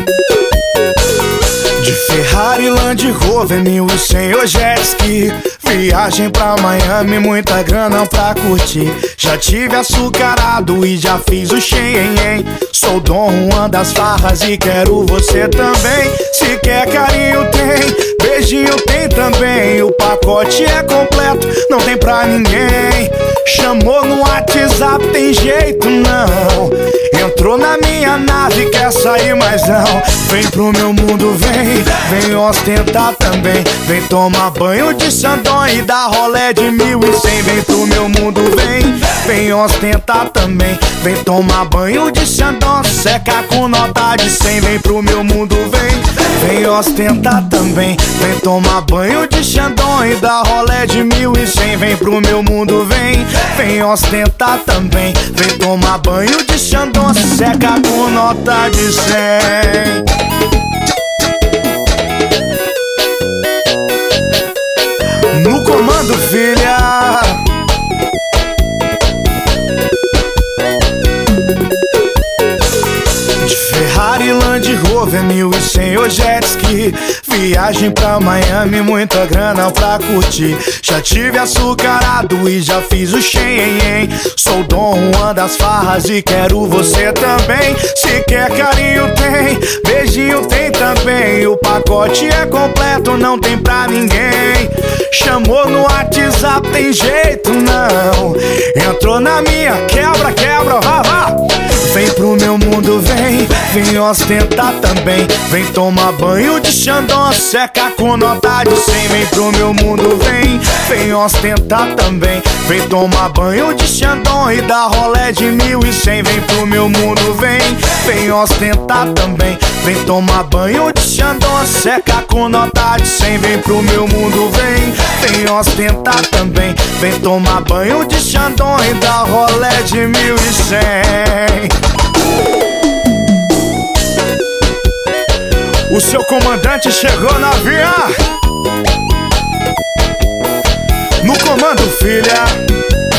De Ferrari, Land Rover, 1100 ou jet ski. Viagem pra Miami, muita grana pra curtir. Já tive açucarado e já fiz o Shein. Sou Dom Juan das farras e quero você também. Se quer carinho tem, beijinho tem também. O pacote é completo, não tem pra ninguém. Chamou no WhatsApp, tem jeito não. Entrou na minha nave, quer sair mais não. Vem pro meu mundo, vem ostentar também. Vem tomar banho de Sandon e dar rolé de 1100. Vem pro meu mundo, vem ostentar também. Vem tomar banho de Sandon, seca com nota de 100. Vem pro meu mundo, vem ostentar também. Vem tomar banho de Sandon e dar rolé de 1100. Vem pro meu mundo, vem ostentar também. Vem tomar banho de Sandon, seca com nota de 100. No comando, filha. De Ferrari, Land Rover, 1100 ou jet ski. Viagem pra Miami, muita grana pra curtir. Já tive açucarado e já fiz o Shein. Sou Dom Juan das farras e quero você também. Se quer carinho tem, beijinho tem também. O pacote é completo, não tem pra ninguém. Chamou no WhatsApp, tem jeito não. Entrou na minha, quebra, vá. Vem pro meu mundo, vem ostentar também. Vem tomar banho de Xandão, seca com nota de 100. Vem pro meu mundo, vem ostentar também. Vem tomar banho de Xandão e dar rolé de 1100. Vem pro meu mundo, vem ostentar também. Vem tomar banho de Xandão, seca com nota de 100. Vem pro meu mundo, vem ostentar também. Vem tomar banho de Xandão e dar rolé de 1100. O seu comandante chegou na via. No comando, filha.